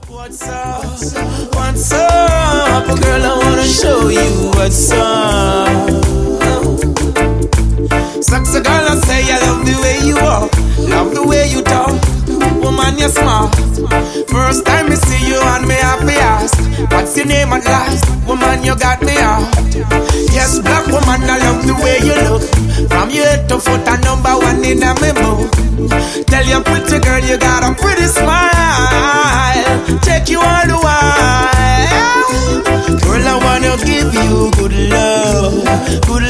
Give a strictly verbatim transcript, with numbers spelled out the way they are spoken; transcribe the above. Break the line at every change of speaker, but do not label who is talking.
What's up? What's up? Girl, I wanna show you what's up. Sexy girl, I say I love the way you walk, love the way you talk. Woman, you're smart. First time I see you and me happy ask, what's your name at last? Woman, you got me out. Yes, black woman, I love the way you look. From your head to foot, a number one in a memo. Tell your pretty girl you got a pretty smile. Take you all the while. Girl, I wanna give you good love, good